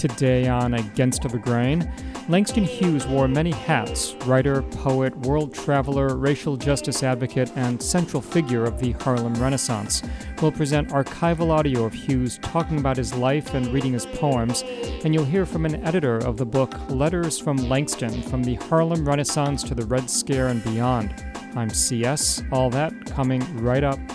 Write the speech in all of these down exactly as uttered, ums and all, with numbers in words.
Today on Against the Grain, Langston Hughes wore many hats: writer, poet, world traveler, racial justice advocate, and central figure of the Harlem Renaissance. We'll present archival audio of Hughes talking about his life and reading his poems, and you'll hear from an editor of the book Letters from Langston, From the Harlem Renaissance to the Red Scare and Beyond. I'm C S, all that coming right up.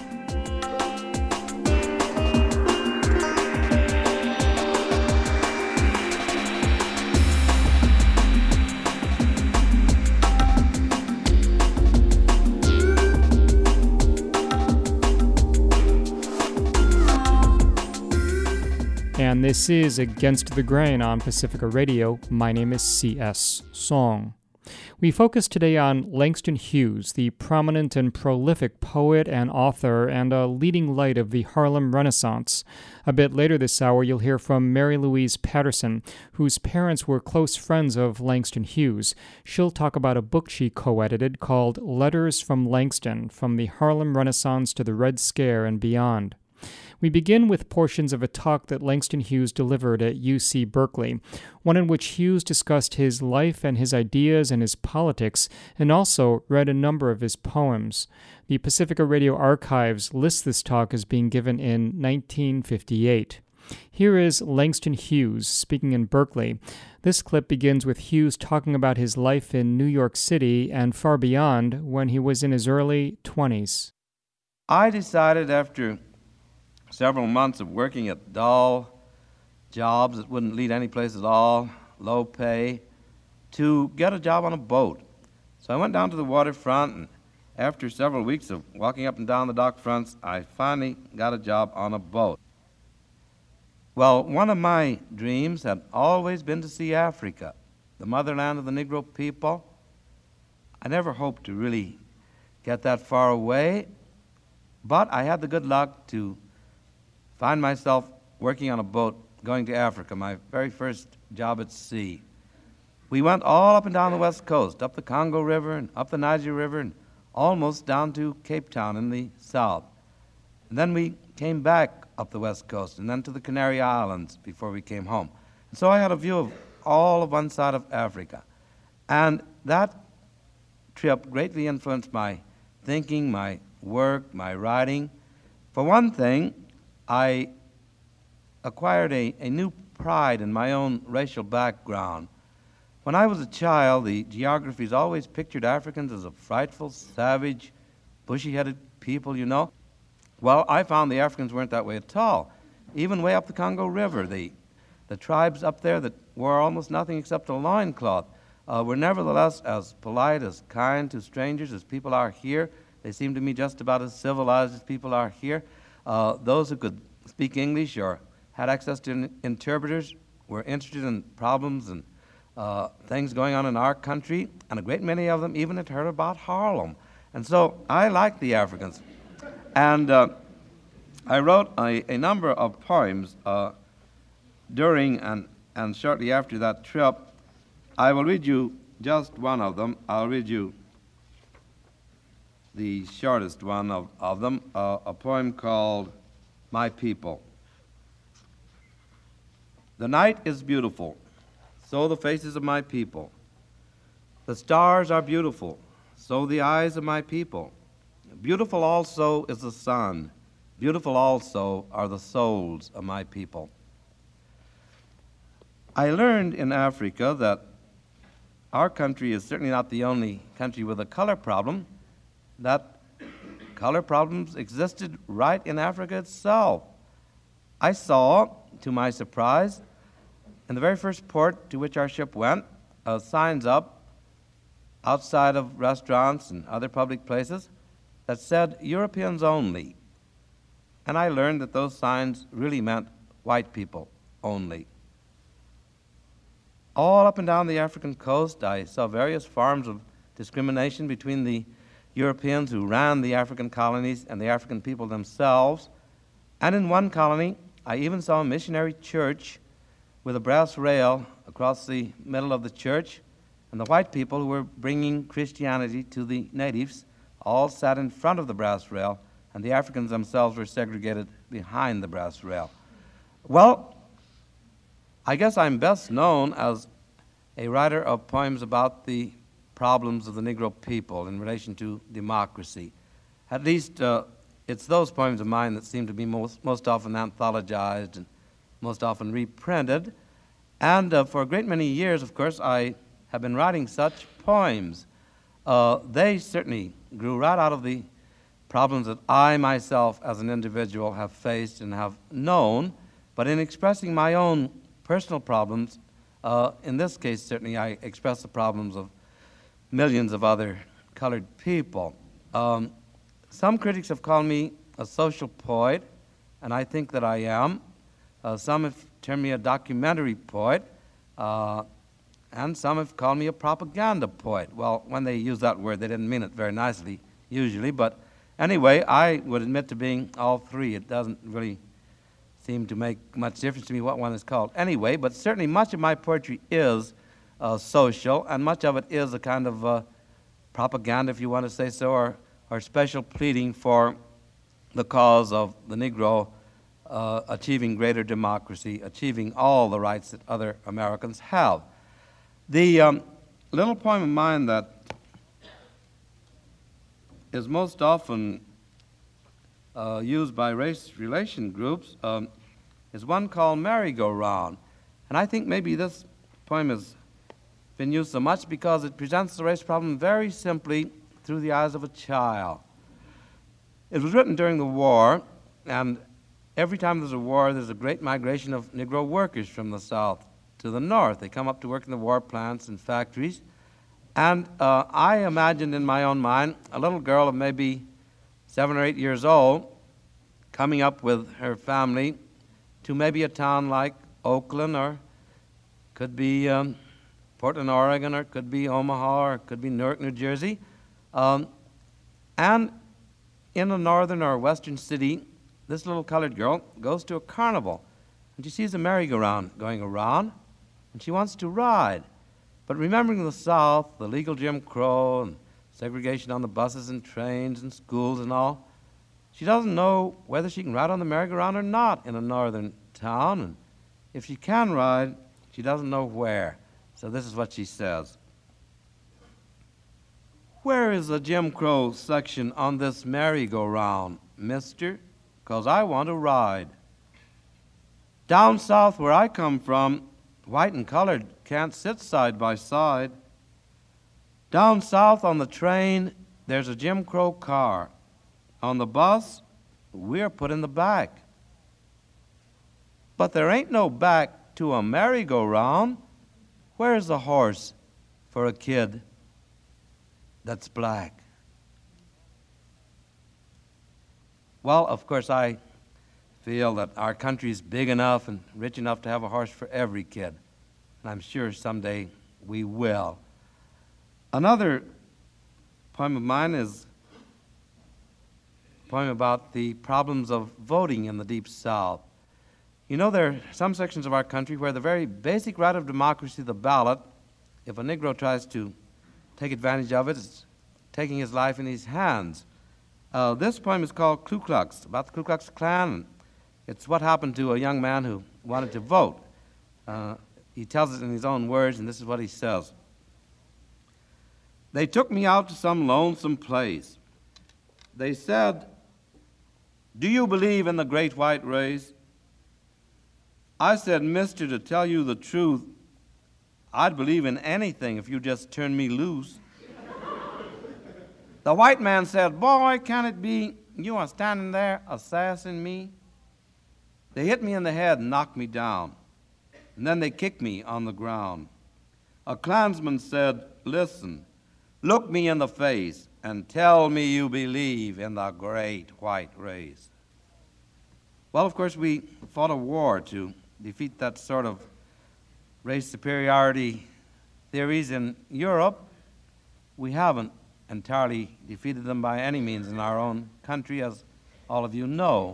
And this is Against the Grain on Pacifica Radio. My name is C S. Song. We focus today on Langston Hughes, the prominent and prolific poet and author and a leading light of the Harlem Renaissance. A bit later this hour, you'll hear from Mary Louise Patterson, whose parents were close friends of Langston Hughes. She'll talk about a book she co-edited called Letters from Langston, From the Harlem Renaissance to the Red Scare and Beyond. We begin with portions of a talk that Langston Hughes delivered at U C Berkeley, one in which Hughes discussed his life and his ideas and his politics, and also read a number of his poems. The Pacifica Radio Archives lists this talk as being given in nineteen fifty-eight. Here is Langston Hughes speaking in Berkeley. This clip begins with Hughes talking about his life in New York City and far beyond when he was in his early twenties. I decided after several months of working at dull jobs that wouldn't lead any place at all, low pay, to get a job on a boat. So I went down to the waterfront, and after several weeks of walking up and down the dock fronts, I finally got a job on a boat. Well, one of my dreams had always been to see Africa, the motherland of the Negro people. I never hoped to really get that far away, but I had the good luck to find myself working on a boat going to Africa, my very first job at sea. We went all up and down the west coast, up the Congo River and up the Niger River and almost down to Cape Town in the south. And then we came back up the west coast and then to the Canary Islands before we came home. And so I had a view of all of one side of Africa. And that trip greatly influenced my thinking, my work, my writing. For one thing, I acquired a, a new pride in my own racial background. When I was a child, the geographies always pictured Africans as a frightful, savage, bushy-headed people, you know. Well, I found the Africans weren't that way at all. Even way up the Congo River, the, the tribes up there that wore almost nothing except a loincloth uh, were nevertheless as polite, as kind to strangers as people are here. They seemed to me just about as civilized as people are here. Uh, those who could speak English or had access to in- interpreters were interested in problems and uh, things going on in our country, and a great many of them even had heard about Harlem. And so I liked the Africans. And uh, I wrote a, a number of poems uh, during and, and shortly after that trip. I will read you just one of them. I'll read you the shortest one of, of them, uh, a poem called My People. The night is beautiful, so the faces of my people. The stars are beautiful, so the eyes of my people. Beautiful also is the sun. Beautiful also are the souls of my people. I learned in Africa that our country is certainly not the only country with a color problem, that color problems existed right in Africa itself. I saw, to my surprise, in the very first port to which our ship went, uh, signs up outside of restaurants and other public places that said Europeans only. And I learned that those signs really meant white people only. All up and down the African coast, I saw various forms of discrimination between the Europeans who ran the African colonies and the African people themselves. And in one colony, I even saw a missionary church with a brass rail across the middle of the church, and the white people who were bringing Christianity to the natives all sat in front of the brass rail, and the Africans themselves were segregated behind the brass rail. Well, I guess I'm best known as a writer of poems about the problems of the Negro people in relation to democracy. At least uh, it's those poems of mine that seem to be most, most often anthologized and most often reprinted. And uh, for a great many years, of course, I have been writing such poems. Uh, they certainly grew right out of the problems that I myself as an individual have faced and have known, but in expressing my own personal problems, uh, in this case certainly I express the problems of millions of other colored people. Um, some critics have called me a social poet, and I think that I am. Uh, some have termed me a documentary poet, uh, and some have called me a propaganda poet. Well, when they use that word, they didn't mean it very nicely, usually, but anyway, I would admit to being all three. It doesn't really seem to make much difference to me what one is called. Anyway, but certainly much of my poetry is uh, social, and much of it is a kind of uh, propaganda, if you want to say so, or, or special pleading for the cause of the Negro uh, achieving greater democracy, achieving all the rights that other Americans have. The um, little poem of mine that is most often uh, used by race relation groups um, is one called Merry-Go-Round. And I think maybe this poem has been used so much because it presents the race problem very simply through the eyes of a child. It was written during the war, and every time there's a war, there's a great migration of Negro workers from the South to the North. They come up to work in the war plants and factories. And uh, I imagined in my own mind a little girl of maybe seven or eight years old coming up with her family to maybe a town like Oakland, or could be um, Portland, Oregon, or could be Omaha, or could be Newark, New Jersey. Um, and in a northern or western city, this little colored girl goes to a carnival, and she sees a merry-go-round going around, and she wants to ride. But remembering the South, the legal Jim Crow, and segregation on the buses and trains and schools and all, she doesn't know whether she can ride on the merry-go-round or not in a northern town. And if she can ride, she doesn't know where. So this is what she says. Where is the Jim Crow section on this merry-go-round, mister? 'Cause I want to ride. Down south where I come from, white and colored can't sit side by side. Down south on the train, there's a Jim Crow car. On the bus, we're put in the back. But there ain't no back to a merry-go-round. Where's the horse for a kid that's black? Well, of course, I feel that our country's big enough and rich enough to have a horse for every kid. And I'm sure someday we will. Another poem of mine is a poem about the problems of voting in the Deep South. You know, there are some sections of our country where the very basic right of democracy, the ballot, if a Negro tries to take advantage of it, it's taking his life in his hands. Uh, this poem is called Ku Klux, about the Ku Klux Klan. It's what happened to a young man who wanted to vote. Uh, he tells it in his own words, and this is what he says. They took me out to some lonesome place. They said, "Do you believe in the great white race?" I said, "Mister, to tell you the truth, I'd believe in anything if you just turned me loose." The white man said, "Boy, can it be you are standing there assassin me?" They hit me in the head and knocked me down, and then they kicked me on the ground. A Klansman said, "Listen, look me in the face and tell me you believe in the great white race." Well, of course, we fought a war to defeat that sort of race superiority theories in Europe. We haven't entirely defeated them by any means in our own country, as all of you know.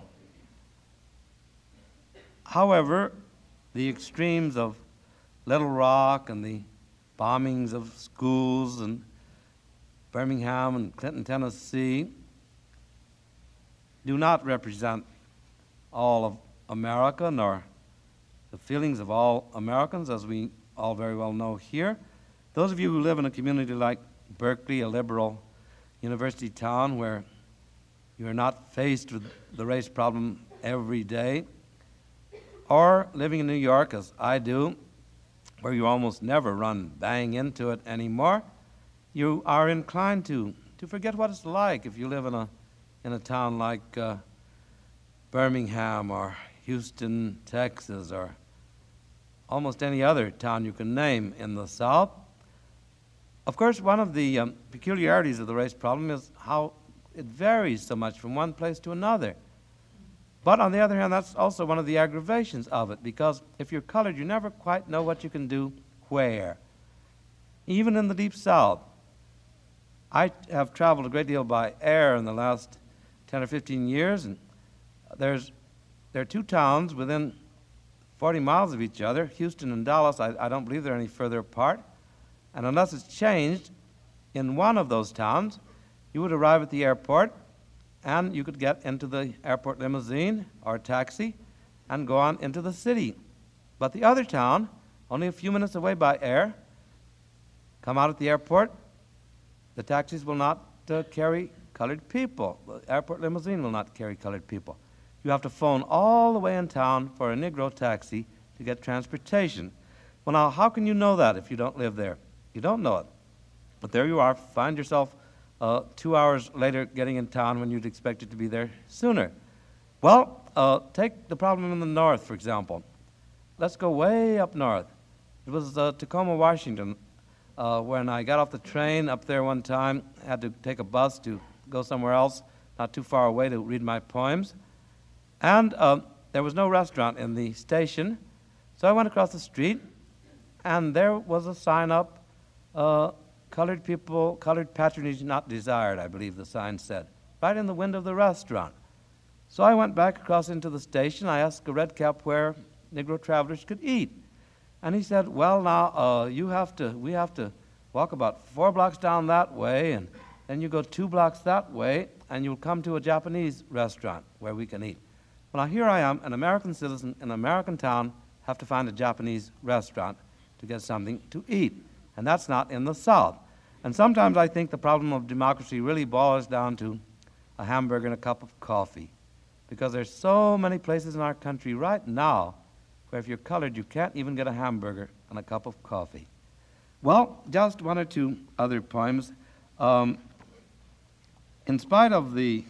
However, the extremes of Little Rock and the bombings of schools in Birmingham and Clinton, Tennessee, do not represent all of America, nor the feelings of all Americans, as we all very well know here. Those of you who live in a community like Berkeley, a liberal university town where you are not faced with the race problem every day, or living in New York, as I do, where you almost never run bang into it anymore, you are inclined to, to forget what it's like if you live in a, in a town like uh, Birmingham or Houston, Texas, or almost any other town you can name in the South. Of course, one of the um, peculiarities of the race problem is how it varies so much from one place to another. But on the other hand, that's also one of the aggravations of it, because if you're colored, you never quite know what you can do where. Even in the Deep South, I have traveled a great deal by air in the last ten or fifteen years, and there's there are two towns within forty miles of each other, Houston and Dallas. I, I don't believe they're any further apart. And unless it's changed, in one of those towns, you would arrive at the airport, and you could get into the airport limousine or taxi and go on into the city. But the other town, only a few minutes away by air, come out at the airport, the taxis will not uh, carry colored people. The airport limousine will not carry colored people. You have to phone all the way in town for a Negro taxi to get transportation. Well, now, how can you know that if you don't live there? You don't know it. But there you are, find yourself uh, two hours later getting in town when you'd expected to be there sooner. Well, uh, take the problem in the north, for example. Let's go way up north. It was uh, Tacoma, Washington, uh, when I got off the train up there one time. I had to take a bus to go somewhere else, not too far away, to read my poems. And uh, there was no restaurant in the station, so I went across the street, and there was a sign up, uh, colored people, colored patronage not desired, I believe the sign said, right in the window of the restaurant. So I went back across into the station. I asked a red cap where Negro travelers could eat. And he said, well, now, uh, you have to, we have to walk about four blocks down that way, and then you go two blocks that way, and you'll come to a Japanese restaurant where we can eat. Well, now here I am, an American citizen in an American town, have to find a Japanese restaurant to get something to eat. And that's not in the South. And sometimes I think the problem of democracy really boils down to a hamburger and a cup of coffee. Because there's so many places in our country right now where if you're colored, you can't even get a hamburger and a cup of coffee. Well, just one or two other poems. Um, in spite of the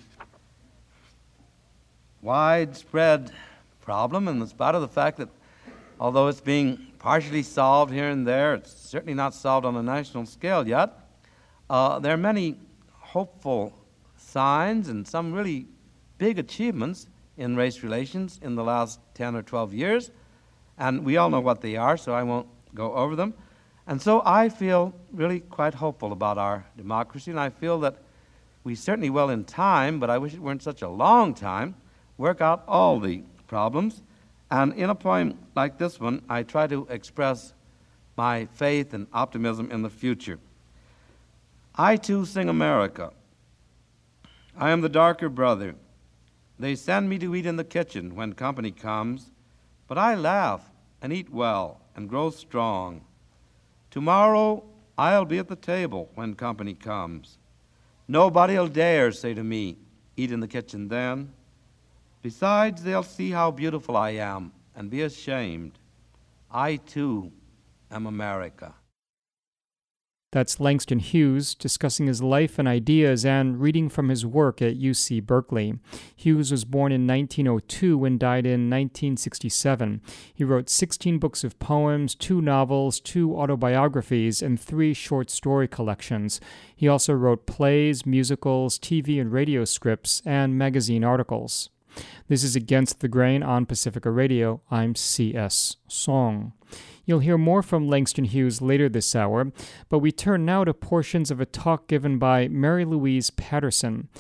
widespread problem, and in spite of the fact that although it's being partially solved here and there, it's certainly not solved on a national scale yet, uh, there are many hopeful signs and some really big achievements in race relations in the last ten or twelve years, and we all know what they are, so I won't go over them. And so I feel really quite hopeful about our democracy, and I feel that we certainly will in time, but I wish it weren't such a long time, work out all the problems. And in a poem like this one, I try to express my faith and optimism in the future. I too sing America. I am the darker brother. They send me to eat in the kitchen when company comes, but I laugh and eat well and grow strong. Tomorrow I'll be at the table when company comes. Nobody'll dare say to me, eat in the kitchen then. Besides, they'll see how beautiful I am and be ashamed. I, too, am America. That's Langston Hughes discussing his life and ideas and reading from his work at U C Berkeley. Hughes was born in nineteen oh two and died in nineteen sixty-seven. He wrote sixteen books of poems, two novels, two autobiographies, and three short story collections. He also wrote plays, musicals, T V and radio scripts, and magazine articles. This is Against the Grain on Pacifica Radio. I'm C S. Song. You'll hear more from Langston Hughes later this hour, but we turn now to portions of a talk given by Mary Louise Patterson.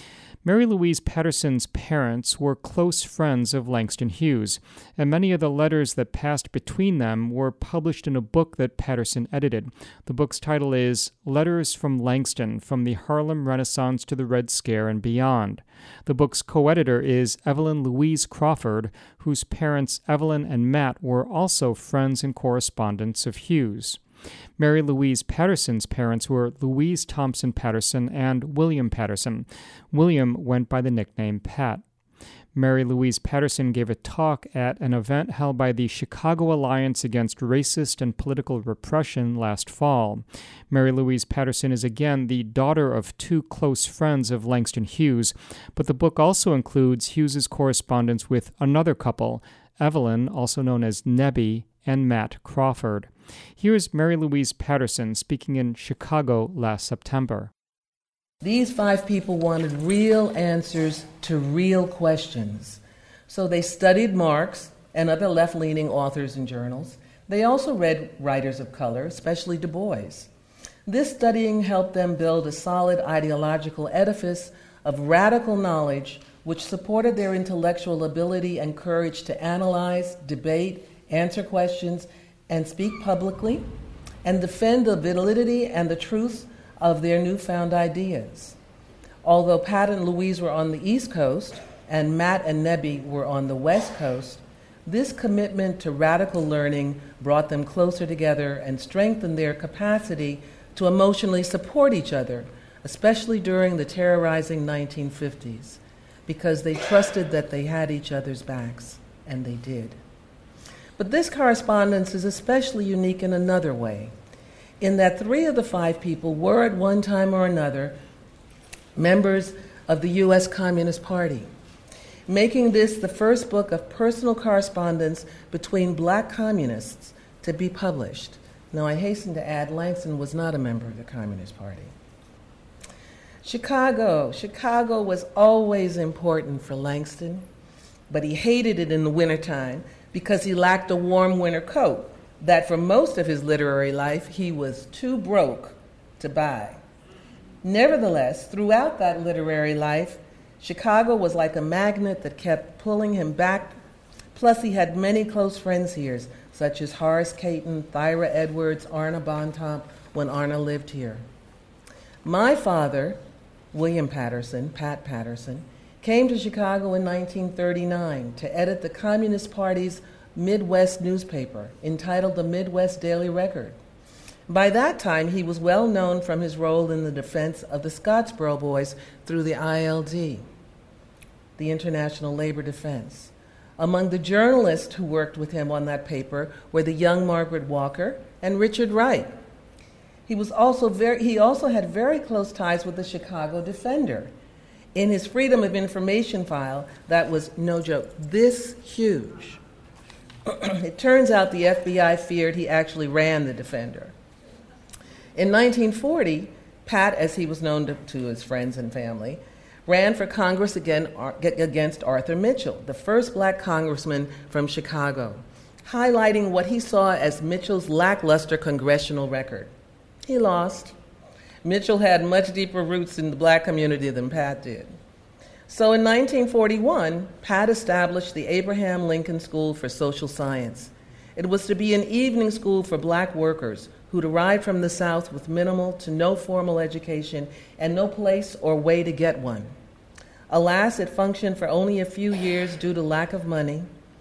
Mary Louise Patterson's parents were close friends of Langston Hughes, and many of the letters that passed between them were published in a book that Patterson edited. The book's title is Letters from Langston, From the Harlem Renaissance to the Red Scare and Beyond. The book's co-editor is Evelyn Louise Crawford, whose parents Evelyn and Matt were also friends and correspondents of Hughes. Mary Louise Patterson's parents were Louise Thompson Patterson and William Patterson. William went by the nickname Pat. Mary Louise Patterson gave a talk at an event held by the Chicago Alliance Against Racist and Political Repression last fall. Mary Louise Patterson is again the daughter of two close friends of Langston Hughes, but the book also includes Hughes's correspondence with another couple, Evelyn, also known as Nebby, and Matt Crawford. Here's Mary Louise Patterson speaking in Chicago last September. These five people wanted real answers to real questions. So they studied Marx and other left-leaning authors and journals. They also read writers of color, especially Du Bois. This studying helped them build a solid ideological edifice of radical knowledge which supported their intellectual ability and courage to analyze, debate, answer questions, and speak publicly, and defend the validity and the truth of their newfound ideas. Although Pat and Louise were on the East Coast, and Matt and Nebby were on the West Coast, this commitment to radical learning brought them closer together and strengthened their capacity to emotionally support each other, especially during the terrorizing nineteen fifties, because they trusted that they had each other's backs, and they did. But this correspondence is especially unique in another way, in that three of the five people were at one time or another members of the U S Communist Party, making this the first book of personal correspondence between black communists to be published. Now, I hasten to add, Langston was not a member of the Communist Party. Chicago. Chicago was always important for Langston, but he hated it in the wintertime because he lacked a warm winter coat that for most of his literary life he was too broke to buy. Nevertheless, throughout that literary life, Chicago was like a magnet that kept pulling him back. Plus, he had many close friends here, such as Horace Caton, Thyra Edwards, Arna Bontemps, when Arna lived here. My father, William Patterson, Pat Patterson, came to Chicago in nineteen thirty-nine to edit the Communist Party's Midwest newspaper, entitled the Midwest Daily Record. By that time, he was well known from his role in the defense of the Scottsboro Boys through the I L D, the International Labor Defense. Among the journalists who worked with him on that paper were the young Margaret Walker and Richard Wright. He was also very, he also had very close ties with the Chicago Defender. In his Freedom of Information file, that was, no joke, this huge. It turns out the F B I feared he actually ran the Defender. In nineteen forty, Pat, as he was known to, to his friends and family, ran for Congress again, ar- against Arthur Mitchell, the first black congressman from Chicago, highlighting what he saw as Mitchell's lackluster congressional record. He lost. Mitchell had much deeper roots in the black community than Pat did. So in nineteen forty-one, Pat established the Abraham Lincoln School for Social Science. It was to be an evening school for black workers who'd arrived from the South with minimal to no formal education and no place or way to get one. Alas, it functioned for only a few years due to lack of money,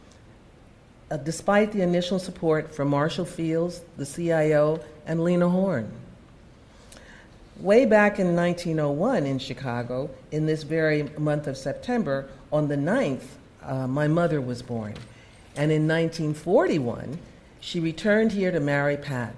uh, despite the initial support from Marshall Fields, the C I O, and Lena Horne. Way back in nineteen oh one in Chicago, in this very month of September, on the ninth, uh, my mother was born. And in nineteen forty-one, she returned here to marry Pat.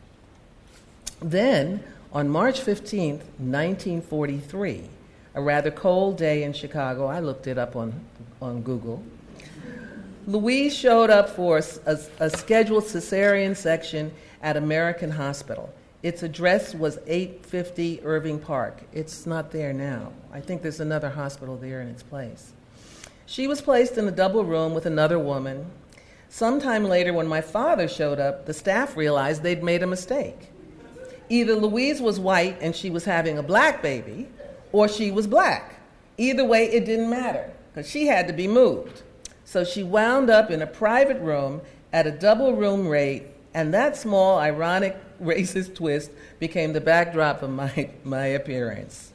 Then, on March fifteenth, nineteen forty-three, a rather cold day in Chicago, I looked it up on, on Google, Louise showed up for a, a, a scheduled cesarean section at American Hospital. Its address was eight fifty Irving Park. It's not there now. I think there's another hospital there in its place. She was placed in a double room with another woman. Sometime later, when my father showed up, the staff realized they'd made a mistake. Either Louise was white and she was having a black baby, or she was black. Either way, it didn't matter, because she had to be moved. So she wound up in a private room at a double room rate, and that small, ironic, racist twist became the backdrop of my, my appearance.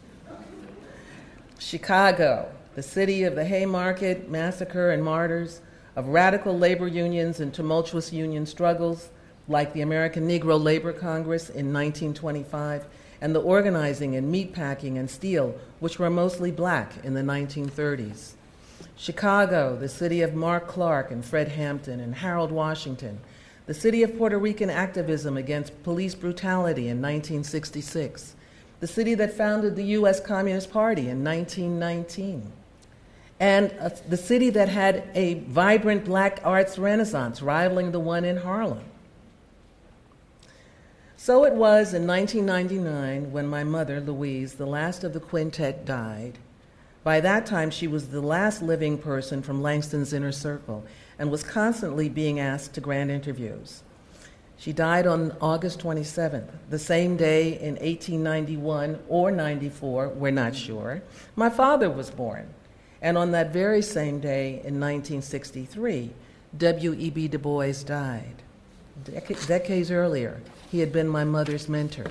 Chicago, the city of the Haymarket Massacre and martyrs, of radical labor unions and tumultuous union struggles, like the American Negro Labor Congress in nineteen twenty-five, and the organizing in meatpacking and steel, which were mostly black in the nineteen thirties. Chicago, the city of Mark Clark and Fred Hampton and Harold Washington, the city of Puerto Rican activism against police brutality in nineteen sixty-six, the city that founded the U S Communist Party in nineteen nineteen, and uh, the city that had a vibrant black arts renaissance rivaling the one in Harlem. So it was in nineteen ninety-nine when my mother, Louise, the last of the quintet, died. By that time, she was the last living person from Langston's inner circle and was constantly being asked to grant interviews. She died on August twenty-seventh, the same day in eighteen ninety-one or ninety-four, we're not sure. My father was born. And on that very same day in nineteen sixty-three, W E B Du Bois died. Dec- decades earlier, he had been my mother's mentor.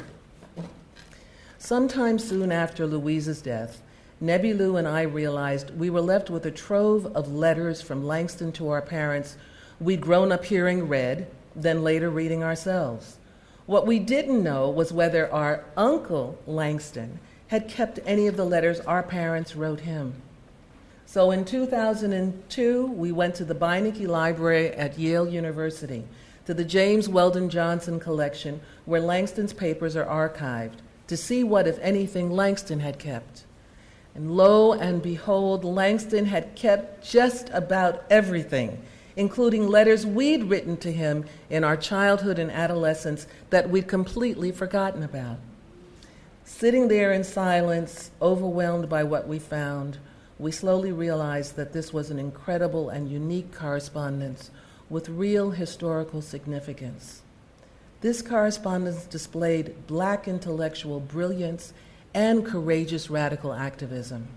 Sometime soon after Louise's death, Nebi Lou and I realized we were left with a trove of letters from Langston to our parents we'd grown up hearing read, then later reading ourselves. What we didn't know was whether our uncle Langston had kept any of the letters our parents wrote him. So in two thousand two, we went to the Beinecke Library at Yale University, to the James Weldon Johnson collection, where Langston's papers are archived, to see what, if anything, Langston had kept. And lo and behold, Langston had kept just about everything, including letters we'd written to him in our childhood and adolescence that we'd completely forgotten about. Sitting there in silence, overwhelmed by what we found, we slowly realized that this was an incredible and unique correspondence with real historical significance. This correspondence displayed black intellectual brilliance and courageous radical activism.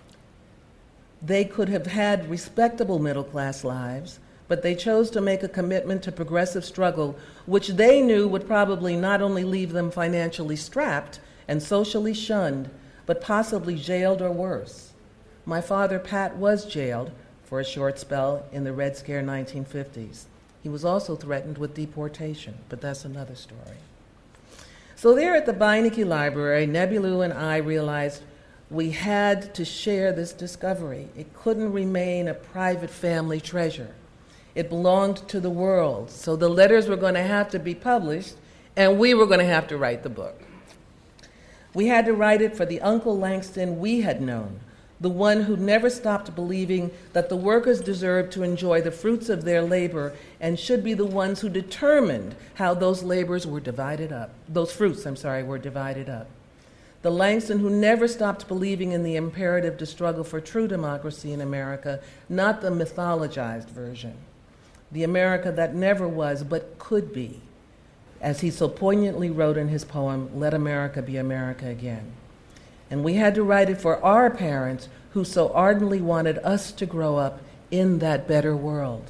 They could have had respectable middle-class lives, but they chose to make a commitment to progressive struggle, which they knew would probably not only leave them financially strapped and socially shunned, but possibly jailed or worse. My father, Pat, was jailed for a short spell in the Red Scare nineteen fifties. He was also threatened with deportation, but that's another story. So there at the Beinecke Library, Nebi Lou and I realized we had to share this discovery. It couldn't remain a private family treasure. It belonged to the world, so the letters were going to have to be published, and we were going to have to write the book. We had to write it for the Uncle Langston we had known, the one who never stopped believing that the workers deserved to enjoy the fruits of their labor and should be the ones who determined how those labors were divided up. Those fruits, I'm sorry, were divided up. The Langston who never stopped believing in the imperative to struggle for true democracy in America, not the mythologized version. The America that never was but could be, as he so poignantly wrote in his poem, Let America Be America Again. And we had to write it for our parents who so ardently wanted us to grow up in that better world.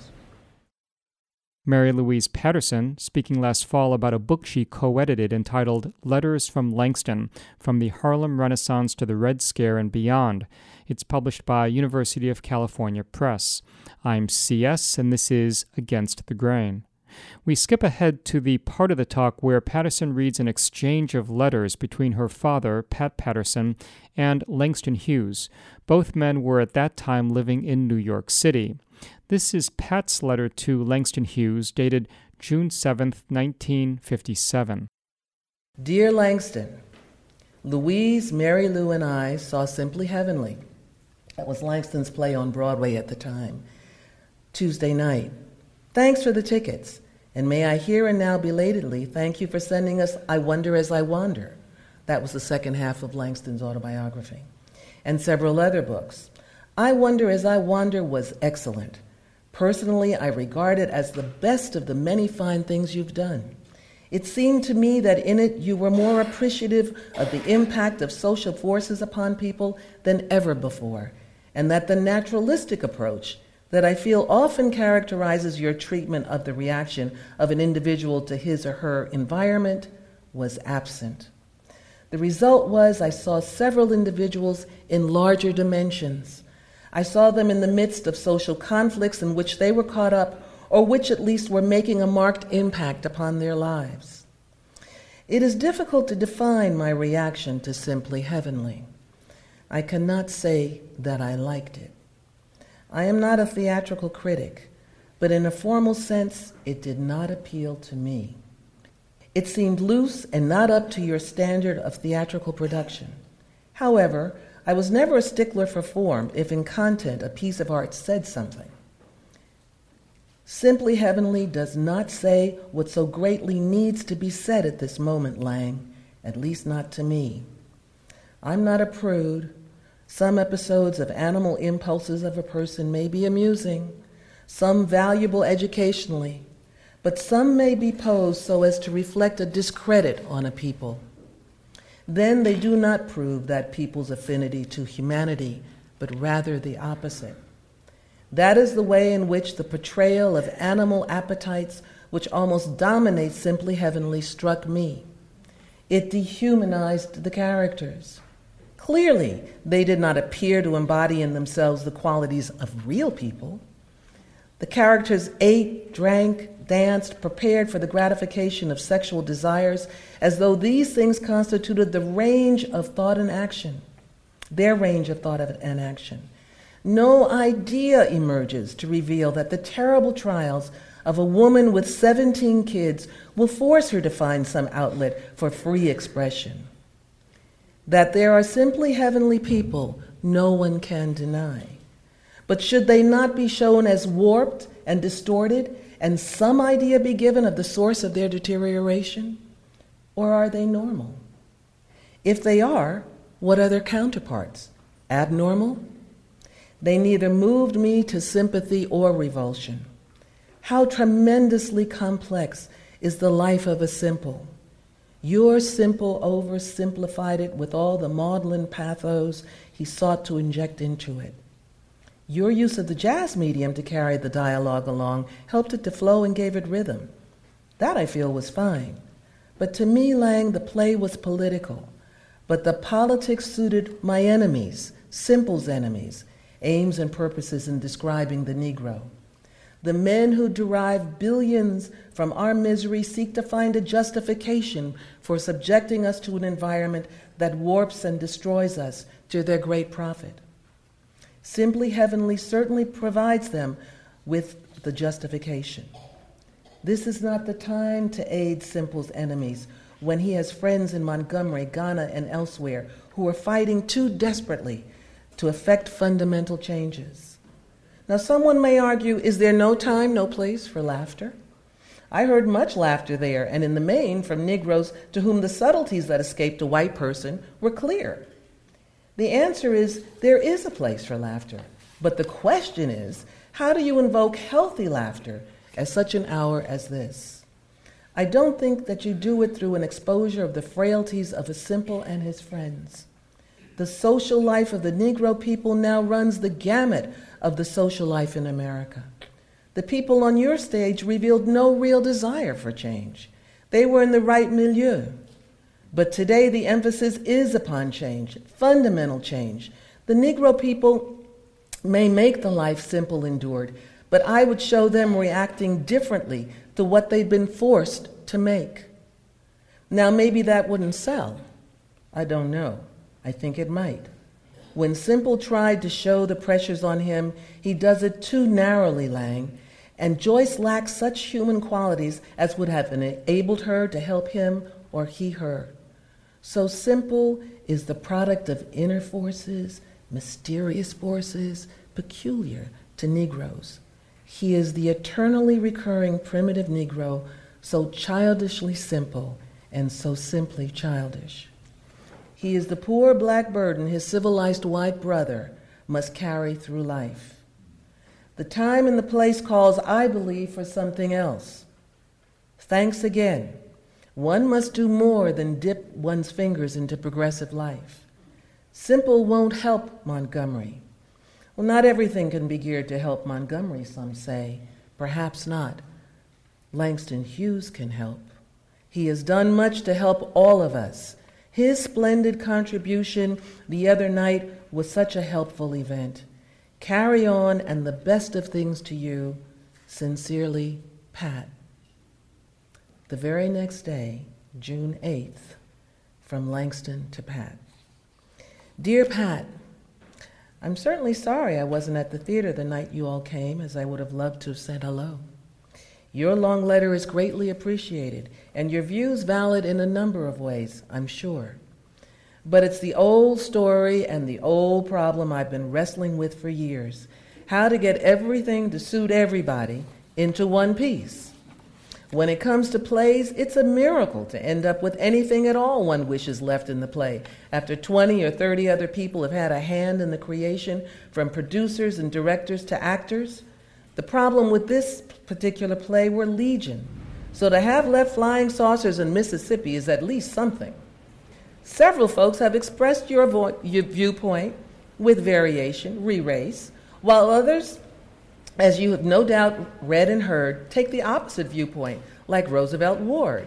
Mary Louise Patterson, speaking last fall about a book she co-edited entitled Letters from Langston, From the Harlem Renaissance to the Red Scare and Beyond. It's published by University of California Press. I'm C S, and this is Against the Grain. We skip ahead to the part of the talk where Patterson reads an exchange of letters between her father, Pat Patterson, and Langston Hughes. Both men were at that time living in New York City. This is Pat's letter to Langston Hughes, dated June seventh, nineteen fifty-seven. Dear Langston, Louise, Mary Lou, and I saw Simply Heavenly. That was Langston's play on Broadway at the time. Tuesday night. Thanks for the tickets. And may I here and now belatedly thank you for sending us I Wonder as I Wander. That was the second half of Langston's autobiography. And several other books. I Wonder as I Wander was excellent. Personally, I regard it as the best of the many fine things you've done. It seemed to me that in it you were more appreciative of the impact of social forces upon people than ever before, and that the naturalistic approach that I feel often characterizes your treatment of the reaction of an individual to his or her environment was absent. The result was I saw several individuals in larger dimensions. I saw them in the midst of social conflicts in which they were caught up, or which at least were making a marked impact upon their lives. It is difficult to define my reaction to Simply Heavenly. I cannot say that I liked it. I am not a theatrical critic, but in a formal sense, it did not appeal to me. It seemed loose and not up to your standard of theatrical production. However, I was never a stickler for form if in content a piece of art said something. Simply Heavenly does not say what so greatly needs to be said at this moment, Lang, at least not to me. I'm not a prude. Some episodes of animal impulses of a person may be amusing, some valuable educationally, but some may be posed so as to reflect a discredit on a people. Then they do not prove that people's affinity to humanity, but rather the opposite. That is the way in which the portrayal of animal appetites, which almost dominates Simply Heavenly, struck me. It dehumanized the characters. Clearly, they did not appear to embody in themselves the qualities of real people. The characters ate, drank, danced, prepared for the gratification of sexual desires, as though these things constituted the range of thought and action, their range of thought and action. No idea emerges to reveal that the terrible trials of a woman with seventeen kids will force her to find some outlet for free expression. That there are simply heavenly people, no one can deny. But should they not be shown as warped and distorted, and some idea be given of the source of their deterioration? Or are they normal? If they are, what are their counterparts? Abnormal? They neither moved me to sympathy or revulsion. How tremendously complex is the life of a simple. Your simple oversimplified it with all the maudlin pathos he sought to inject into it. Your use of the jazz medium to carry the dialogue along helped it to flow and gave it rhythm. That, I feel, was fine. But to me, Lang, the play was political. But the politics suited my enemies, Simple's enemies, aims and purposes in describing the Negro. The men who derive billions from our misery seek to find a justification for subjecting us to an environment that warps and destroys us to their great profit. Simply Heavenly certainly provides them with the justification. This is not the time to aid Simple's enemies when he has friends in Montgomery, Ghana, and elsewhere who are fighting too desperately to effect fundamental changes. Now, someone may argue, is there no time, no place for laughter? I heard much laughter there, and in the main from Negroes to whom the subtleties that escaped a white person were clear. The answer is, there is a place for laughter. But the question is, how do you invoke healthy laughter at such an hour as this? I don't think that you do it through an exposure of the frailties of a Simple and his friends. The social life of the Negro people now runs the gamut of the social life in America. The people on your stage revealed no real desire for change. They were in the right milieu. But today the emphasis is upon change, fundamental change. The Negro people may make the life Simple endured, but I would show them reacting differently to what they've been forced to make. Now, maybe that wouldn't sell. I don't know. I think it might. When Simple tried to show the pressures on him, he does it too narrowly, Lang, and Joyce lacks such human qualities as would have enabled her to help him or he her. So Simple is the product of inner forces, mysterious forces, peculiar to Negroes. He is the eternally recurring primitive Negro, so childishly simple and so simply childish. He is the poor black burden his civilized white brother must carry through life. The time and the place calls, I believe, for something else. Thanks again. One must do more than dip one's fingers into progressive life. Simple won't help Montgomery. Well, not everything can be geared to help Montgomery, some say. Perhaps not. Langston Hughes can help. He has done much to help all of us. His splendid contribution the other night was such a helpful event. Carry on, and the best of things to you. Sincerely, Pat. The very next day, June eighth, from Langston to Pat. Dear Pat, I'm certainly sorry I wasn't at the theater the night you all came, as I would have loved to have said hello. Your long letter is greatly appreciated, and your views valid in a number of ways, I'm sure. But it's the old story and the old problem I've been wrestling with for years, how to get everything to suit everybody into one piece. When it comes to plays, it's a miracle to end up with anything at all one wishes left in the play, after twenty or thirty other people have had a hand in the creation, from producers and directors to actors. The problem with this particular play were legion, so to have left flying saucers in Mississippi is at least something. Several folks have expressed your, vo- your viewpoint with variation, re-race, while others, as you have no doubt read and heard, take the opposite viewpoint, like Roosevelt Ward.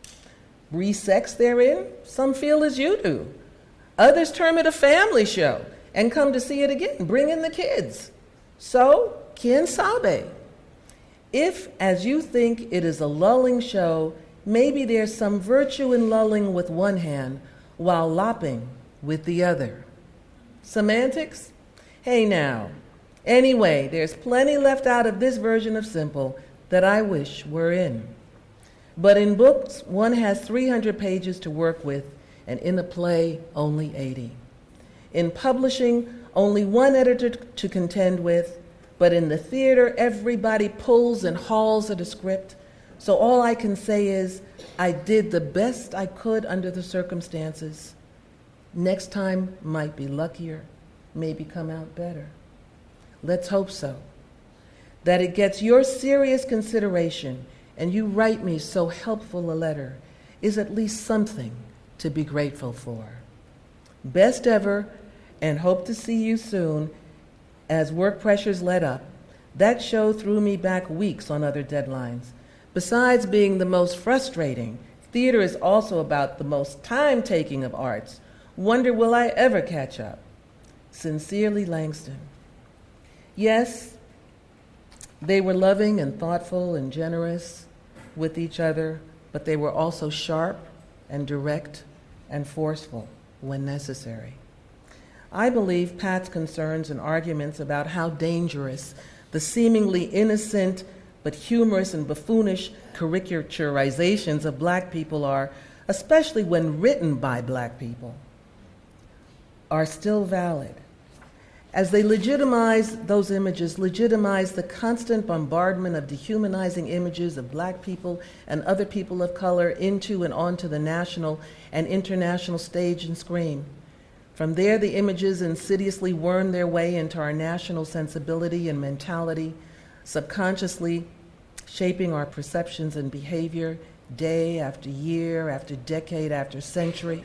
Re-sex therein, some feel as you do. Others term it a family show and come to see it again, bring in the kids. So, quien sabe? If, as you think, it is a lulling show, maybe there's some virtue in lulling with one hand while lopping with the other. Semantics? Hey now. Anyway, there's plenty left out of this version of Simple that I wish were in. But in books, one has three hundred pages to work with, and in a play, only eighty. In publishing, only one editor to contend with, but in the theater, everybody pulls and hauls at a script. So all I can say is, I did the best I could under the circumstances. Next time might be luckier, maybe come out better. Let's hope so. That it gets your serious consideration and you write me so helpful a letter is at least something to be grateful for. Best ever, and hope to see you soon as work pressures let up. That show threw me back weeks on other deadlines. Besides being the most frustrating, theater is also about the most time-taking of arts. Wonder will I ever catch up? Sincerely, Langston. Yes, they were loving and thoughtful and generous with each other, but they were also sharp and direct and forceful when necessary. I believe Pat's concerns and arguments about how dangerous the seemingly innocent but humorous and buffoonish caricaturizations of black people are, especially when written by black people, are still valid. As they legitimize those images, legitimize the constant bombardment of dehumanizing images of black people and other people of color into and onto the national and international stage and screen. From there, the images insidiously worm their way into our national sensibility and mentality, subconsciously shaping our perceptions and behavior day after year, after decade, after century.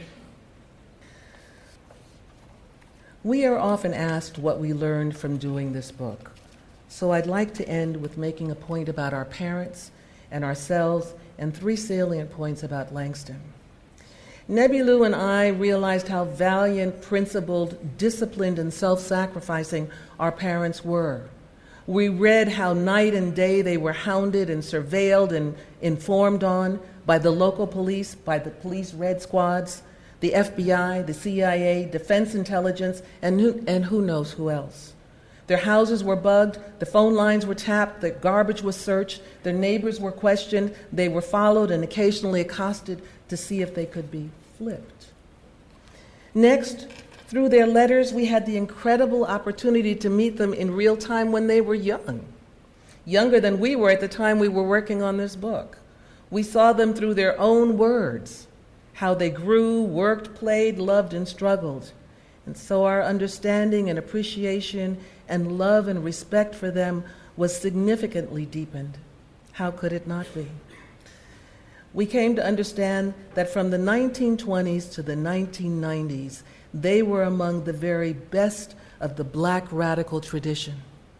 We are often asked what we learned from doing this book. So I'd like to end with making a point about our parents and ourselves and three salient points about Langston. Nebulu and I realized how valiant, principled, disciplined, and self-sacrificing our parents were. We read how night and day they were hounded and surveilled and informed on by the local police, by the police red squads, the F B I, the C I A, Defense Intelligence, and who, and who knows who else. Their houses were bugged, the phone lines were tapped, the garbage was searched, their neighbors were questioned, they were followed and occasionally accosted to see if they could be flipped. Next, through their letters, we had the incredible opportunity to meet them in real time when they were young, younger than we were at the time we were working on this book. We saw them through their own words, how they grew, worked, played, loved, and struggled. And so our understanding and appreciation and love and respect for them was significantly deepened. How could it not be? we came to understand that from the nineteen twenties to the nineteen nineties, they were among the very best of the black radical tradition.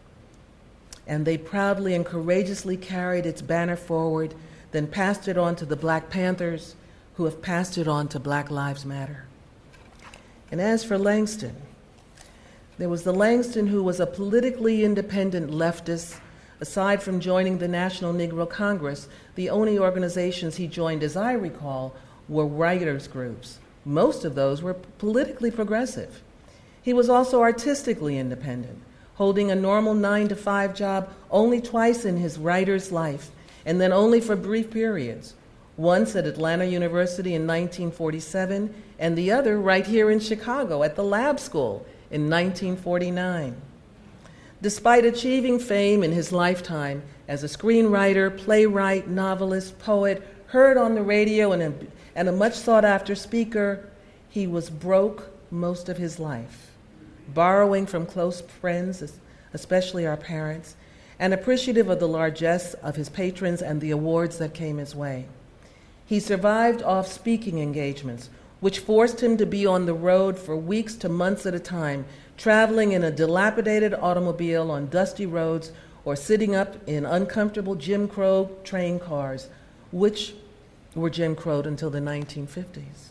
And they proudly and courageously carried its banner forward, then passed it on to the Black Panthers, who have passed it on to Black Lives Matter. And as for Langston, there was the Langston who was a politically independent leftist. Aside from joining the National Negro Congress, the only organizations he joined, as I recall, were writers' groups. Most of those were politically progressive. He was also artistically independent, holding a normal nine to five job only twice in his writer's life, and then only for brief periods. Once at Atlanta University in nineteen forty-seven, and the other right here in Chicago at the Lab School in nineteen forty-nine. Despite achieving fame in his lifetime as a screenwriter, playwright, novelist, poet, heard on the radio and a, and a much sought-after speaker, he was broke most of his life, borrowing from close friends, especially our parents, and appreciative of the largesse of his patrons and the awards that came his way. He survived off speaking engagements, which forced him to be on the road for weeks to months at a time, traveling in a dilapidated automobile on dusty roads or sitting up in uncomfortable Jim Crow train cars, which were Jim Crowed until the nineteen fifties.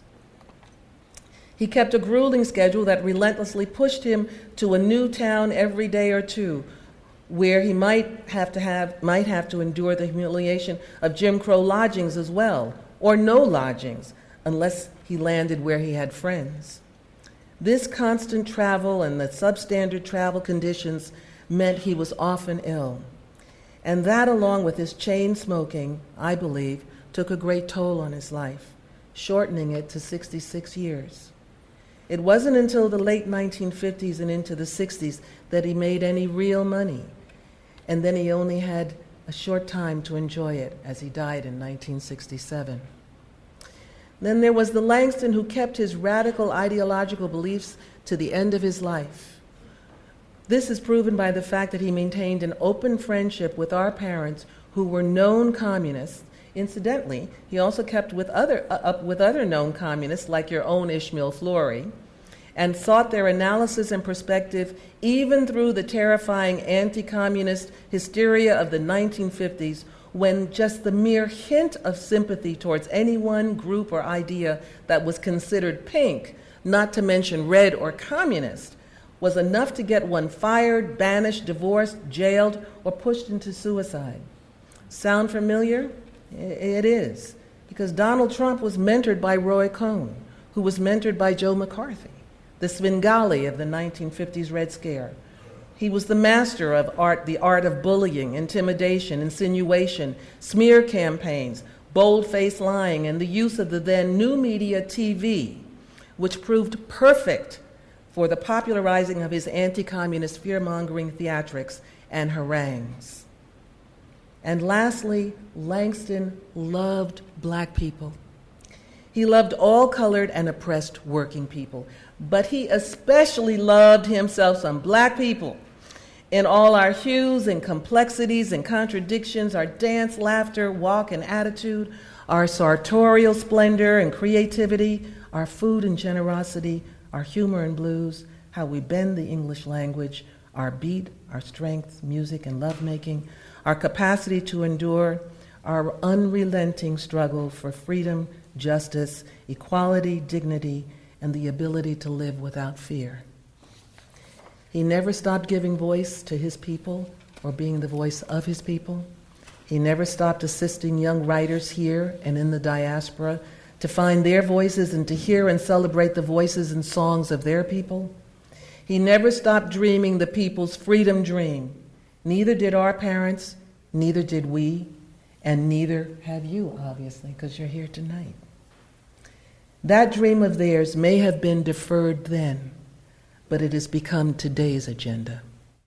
He kept a grueling schedule that relentlessly pushed him to a new town every day or two, where he might have to have might have to endure the humiliation of Jim Crow lodgings as well, or no lodgings, unless he landed where he had friends. This constant travel and the substandard travel conditions meant he was often ill. And that, along with his chain smoking, I believe, took a great toll on his life, shortening it to sixty-six years. It wasn't until the late nineteen fifties and into the sixties that he made any real money. And then he only had a short time to enjoy it, as he died in nineteen sixty-seven. Then there was the Langston who kept his radical ideological beliefs to the end of his life. This is proven by the fact that he maintained an open friendship with our parents, who were known communists. Incidentally, he also kept with other, uh, up with other known communists, like your own Ishmael Fleury, and sought their analysis and perspective even through the terrifying anti-communist hysteria of the nineteen fifties, when just the mere hint of sympathy towards any one group or idea that was considered pink, not to mention red or communist, was enough to get one fired, banished, divorced, jailed, or pushed into suicide. Sound familiar? It is, because Donald Trump was mentored by Roy Cohn, who was mentored by Joe McCarthy, the Svengali of the nineteen fifties Red Scare. He was the master of art, the art of bullying, intimidation, insinuation, smear campaigns, bold-faced lying, and the use of the then new media T V, which proved perfect for the popularizing of his anti-communist fear-mongering theatrics and harangues. And lastly, Langston loved black people. He loved all colored and oppressed working people, but he especially loved himself some black people. In all our hues and complexities and contradictions, our dance, laughter, walk, and attitude, our sartorial splendor and creativity, our food and generosity, our humor and blues, how we bend the English language, our beat, our strength, music, and lovemaking, our capacity to endure, our unrelenting struggle for freedom, justice, equality, dignity, and the ability to live without fear. He never stopped giving voice to his people or being the voice of his people. He never stopped assisting young writers here and in the diaspora to find their voices and to hear and celebrate the voices and songs of their people. He never stopped dreaming the people's freedom dream. Neither did our parents, neither did we, and neither have you, obviously, because you're here tonight. That dream of theirs may have been deferred then, but it has become today's agenda.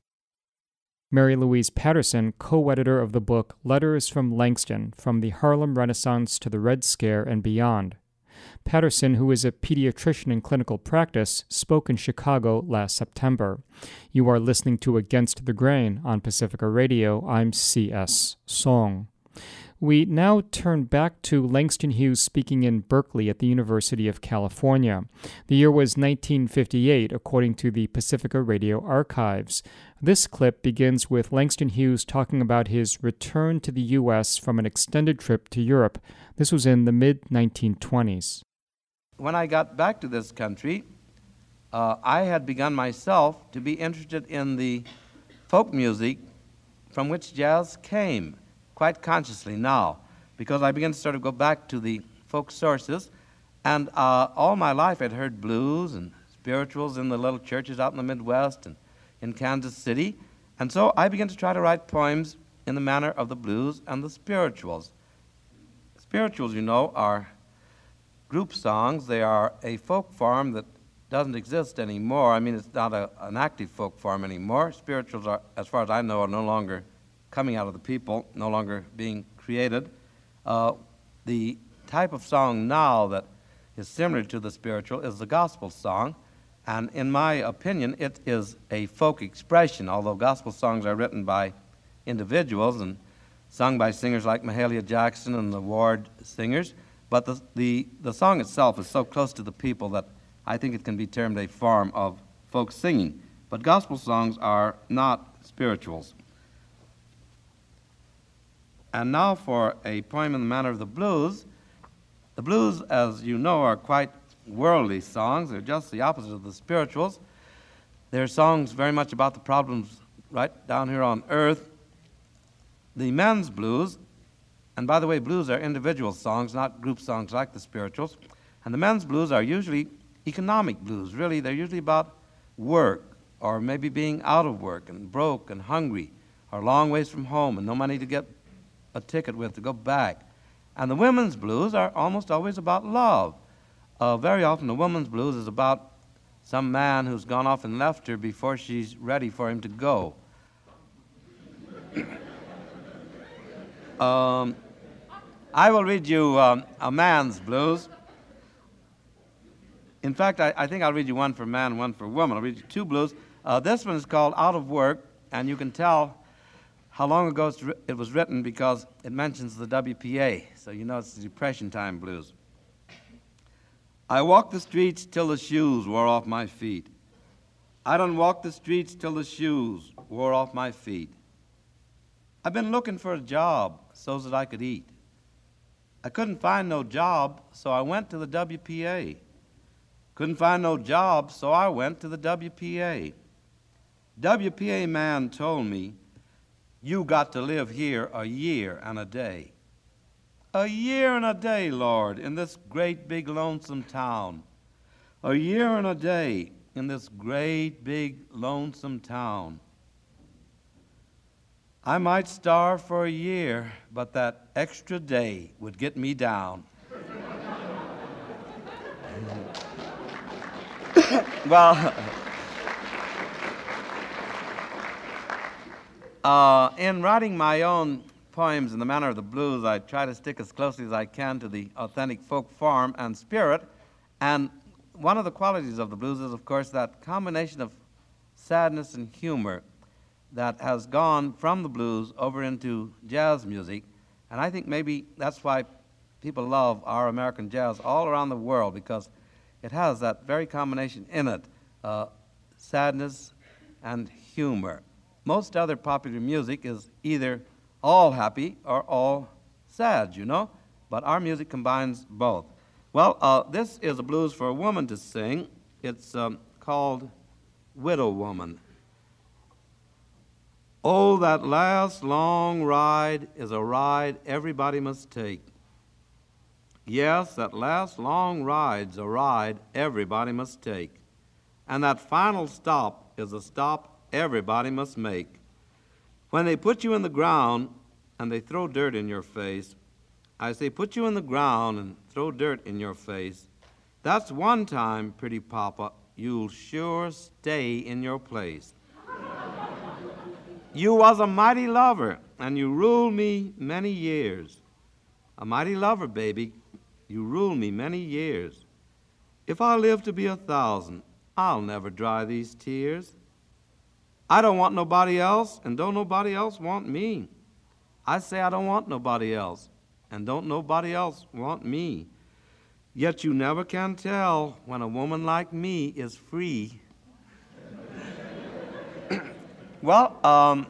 Mary Louise Patterson, co-editor of the book Letters from Langston, From the Harlem Renaissance to the Red Scare and Beyond. Patterson, who is a pediatrician in clinical practice, spoke in Chicago last September. You are listening to Against the Grain on Pacifica Radio. I'm C S. Song. We now turn back to Langston Hughes speaking in Berkeley at the University of California. The year was nineteen fifty-eight, according to the Pacifica Radio archives. This clip begins with Langston Hughes talking about his return to the U S from an extended trip to Europe. This was in the mid nineteen twenties. When I got back to this country, uh, I had begun myself to be interested in the folk music from which jazz came, quite consciously now, because I began to sort of go back to the folk sources. And uh, all my life I'd heard blues and spirituals in the little churches out in the Midwest and in Kansas City. And so I began to try to write poems in the manner of the blues and the spirituals. Spirituals, you know, are group songs. They are a folk form that doesn't exist anymore. I mean, it's not a, an active folk form anymore. Spirituals are, as far as I know, are no longer coming out of the people, no longer being created. Uh, the type of song now that is similar to the spiritual is the gospel song, and in my opinion, it is a folk expression, although gospel songs are written by individuals and sung by singers like Mahalia Jackson and the Ward singers, but the, the, the song itself is so close to the people that I think it can be termed a form of folk singing. But gospel songs are not spirituals. And now for a poem in the manner of the blues. The blues, as you know, are quite worldly songs. They're just the opposite of the spirituals. They're songs very much about the problems right down here on earth. The men's blues, and by the way, blues are individual songs, not group songs like the spirituals. And the men's blues are usually economic blues. Really, they're usually about work, or maybe being out of work and broke and hungry, or long ways from home and no money to get a ticket with to go back. And the women's blues are almost always about love. Uh, very often the woman's blues is about some man who's gone off and left her before she's ready for him to go. um, I will read you um, a man's blues. In fact, I, I think I'll read you one for man, one for woman. I'll read you two blues. Uh, this one is called Out of Work, and you can tell how long ago it was written because it mentions the W P A, so you know it's the Depression time blues. I walked the streets till the shoes wore off my feet. I done walked the streets till the shoes wore off my feet. I've been looking for a job so that I could eat. I couldn't find no job, so I went to the W P A. Couldn't find no job, so I went to the W P A. W P A man told me, you got to live here a year and a day. A year and a day, Lord, in this great big lonesome town. A year and a day in this great big lonesome town. I might starve for a year, but that extra day would get me down. Well, uh, in writing my own poems in the manner of the blues, I try to stick as closely as I can to the authentic folk form and spirit. And one of the qualities of the blues is, of course, that combination of sadness and humor that has gone from the blues over into jazz music. And I think maybe that's why people love our American jazz all around the world, because it has that very combination in it, uh, sadness and humor. Most other popular music is either all happy or all sad, you know, but our music combines both. Well, uh, this is a blues for a woman to sing. It's um, called Widow Woman. Oh, that last long ride is a ride everybody must take. Yes, that last long ride's a ride everybody must take. And that final stop is a stop everybody must make. When they put you in the ground and they throw dirt in your face, I say put you in the ground and throw dirt in your face. That's one time, pretty papa, you'll sure stay in your place. You was a mighty lover, and you ruled me many years. A mighty lover, baby, you ruled me many years. If I live to be a thousand, I'll never dry these tears. I don't want nobody else, and don't nobody else want me. I say I don't want nobody else, and don't nobody else want me. Yet you never can tell when a woman like me is free. Well, um,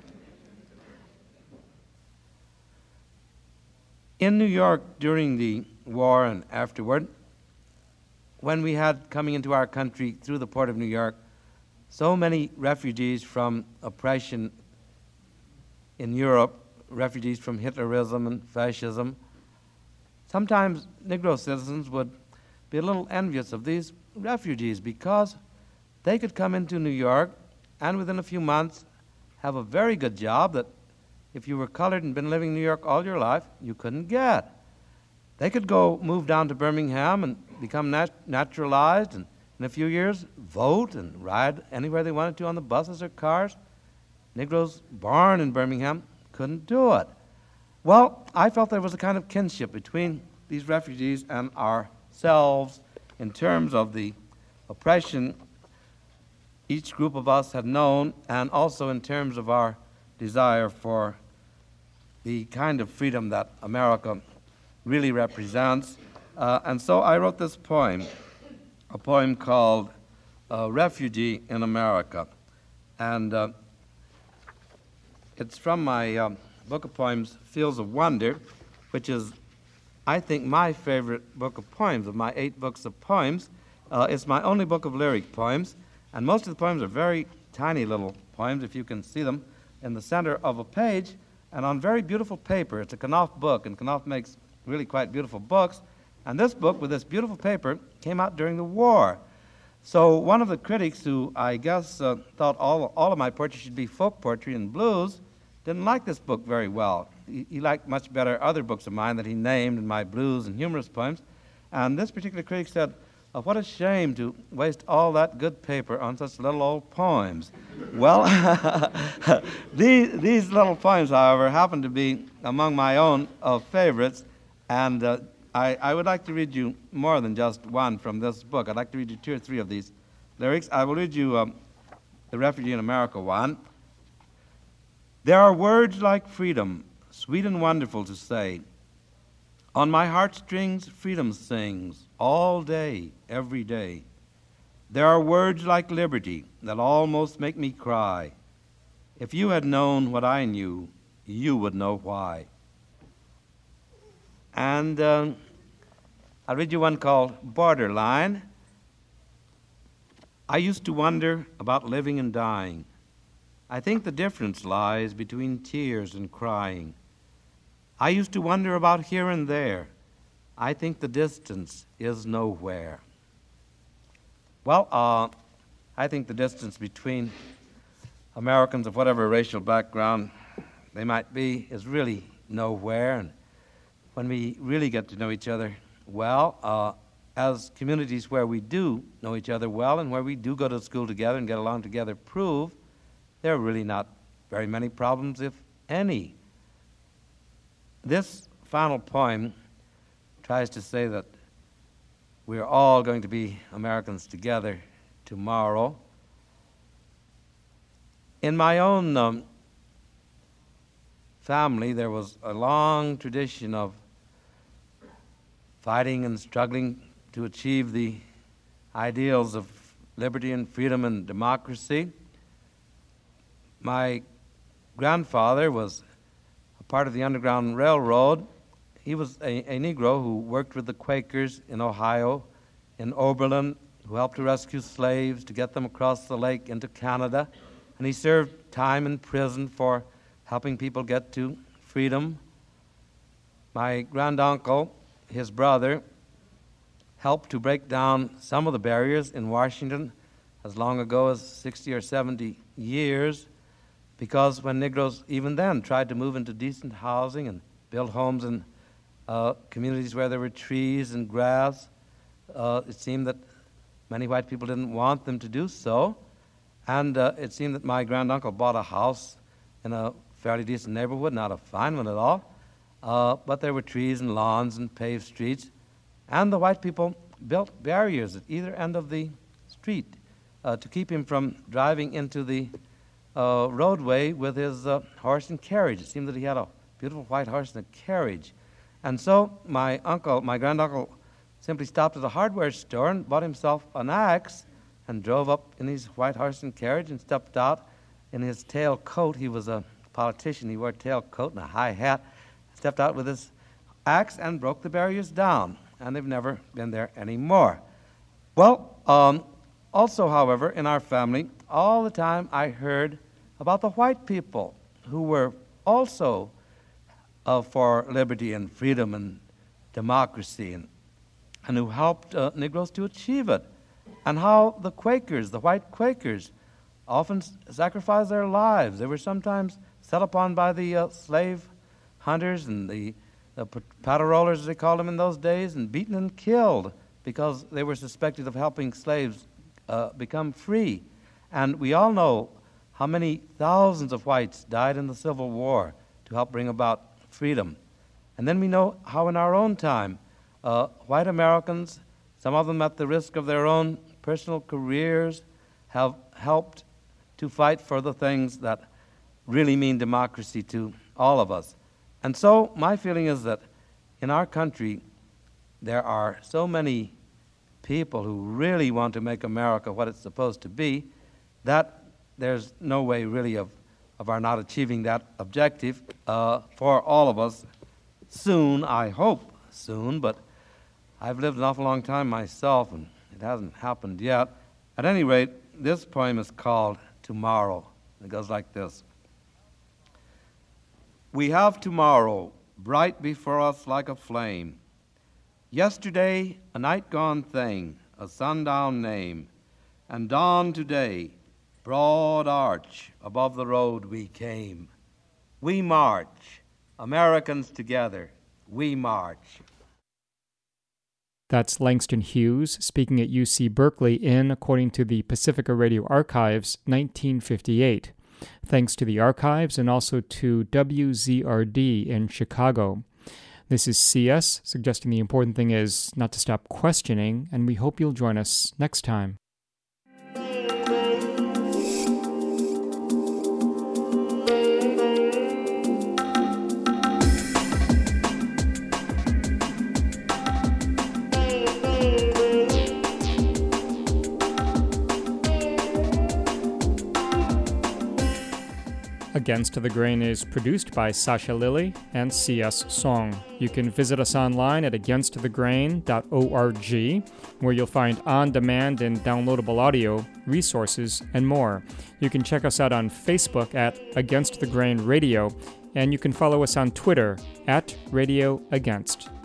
in New York during the war and afterward, when we had coming into our country through the port of New York so many refugees from oppression in Europe, refugees from Hitlerism and fascism, sometimes Negro citizens would be a little envious of these refugees because they could come into New York and within a few months have a very good job that if you were colored and been living in New York all your life, you couldn't get. They could go move down to Birmingham and become nat- naturalized and in a few years vote and ride anywhere they wanted to on the buses or cars. Negroes born in Birmingham couldn't do it. Well, I felt there was a kind of kinship between these refugees and ourselves in terms of the oppression each group of us had known, and also in terms of our desire for the kind of freedom that America really represents. Uh, and so I wrote this poem, a poem called uh, Refugee in America. And uh, it's from my uh, book of poems, Fields of Wonder, which is, I think, my favorite book of poems. Of my eight books of poems, uh, it's my only book of lyric poems, and most of the poems are very tiny little poems, if you can see them, in the center of a page, and on very beautiful paper. It's a Knopf book, and Knopf makes really quite beautiful books. And this book, with this beautiful paper, came out during the war. So one of the critics who I guess uh, thought all, all of my poetry should be folk poetry and blues didn't like this book very well. He, he liked much better other books of mine that he named in my blues and humorous poems. And this particular critic said, oh, what a shame to waste all that good paper on such little old poems. Well, these, these little poems, however, happen to be among my own uh, favorites, and uh, I, I would like to read you more than just one from this book. I'd like to read you two or three of these lyrics. I will read you um, the Refugee in America one. There are words like freedom, sweet and wonderful to say. On my heartstrings, freedom sings all day, every day. There are words like liberty that almost make me cry. If you had known what I knew, you would know why. And uh, I'll read you one called Borderline. I used to wonder about living and dying. I think the difference lies between tears and crying. I used to wonder about here and there. I think the distance is nowhere. Well, uh, I think the distance between Americans of whatever racial background they might be is really nowhere. And when we really get to know each other well, uh, as communities where we do know each other well and where we do go to school together and get along together prove, there are really not very many problems, if any. This final poem tries to say that we're all going to be Americans together tomorrow. In my own um, family, there was a long tradition of fighting and struggling to achieve the ideals of liberty and freedom and democracy. My grandfather was a part of the Underground Railroad. He was a, a Negro who worked with the Quakers in Ohio, in Oberlin, who helped to rescue slaves, to get them across the lake into Canada. And he served time in prison for helping people get to freedom. My granduncle, his brother, helped to break down some of the barriers in Washington as long ago as sixty or seventy years, because when Negroes even then tried to move into decent housing and build homes in uh, communities where there were trees and grass, uh, it seemed that many white people didn't want them to do so. And uh, it seemed that my granduncle bought a house in a fairly decent neighborhood, not a fine one at all, uh, but there were trees and lawns and paved streets, and the white people built barriers at either end of the street uh, to keep him from driving into the uh, roadway with his uh, horse and carriage. It seemed that he had a beautiful white horse and a carriage. And so my uncle, my granduncle, simply stopped at a hardware store and bought himself an axe and drove up in his white horse and carriage and stepped out in his tail coat. He was a politician. He wore a tail coat and a high hat. Stepped out with his axe and broke the barriers down. And they've never been there anymore. Well, um, also, however, in our family, all the time I heard about the white people who were also uh, for liberty and freedom and democracy and, and who helped uh, Negroes to achieve it. And how the Quakers, the white Quakers, often s- sacrificed their lives. They were sometimes set upon by the uh, slave hunters and the, the paddle rollers, as they called them in those days, and beaten and killed because they were suspected of helping slaves uh, become free. And we all know how many thousands of whites died in the Civil War to help bring about freedom. And then we know how in our own time, uh, white Americans, some of them at the risk of their own personal careers, have helped to fight for the things that really mean democracy to all of us. And so my feeling is that in our country, there are so many people who really want to make America what it's supposed to be, that there's no way really of, of our not achieving that objective uh, for all of us soon, I hope soon, but I've lived an awful long time myself, and it hasn't happened yet. At any rate, this poem is called Tomorrow. It goes like this. We have tomorrow, bright before us like a flame. Yesterday, a night gone thing, a sundown name. And dawn today, broad arch, above the road we came. We march, Americans together, we march. That's Langston Hughes speaking at U C Berkeley in, according to the Pacifica Radio Archives, nineteen fifty-eight. Thanks to the archives and also to W Z R D in Chicago. This is C S, suggesting the important thing is not to stop questioning, and we hope you'll join us next time. Against the Grain is produced by Sasha Lilly and C S Song. You can visit us online at against the grain dot org, where you'll find on-demand and downloadable audio, resources, and more. You can check us out on Facebook at Against the Grain Radio, and you can follow us on Twitter at Radio Against.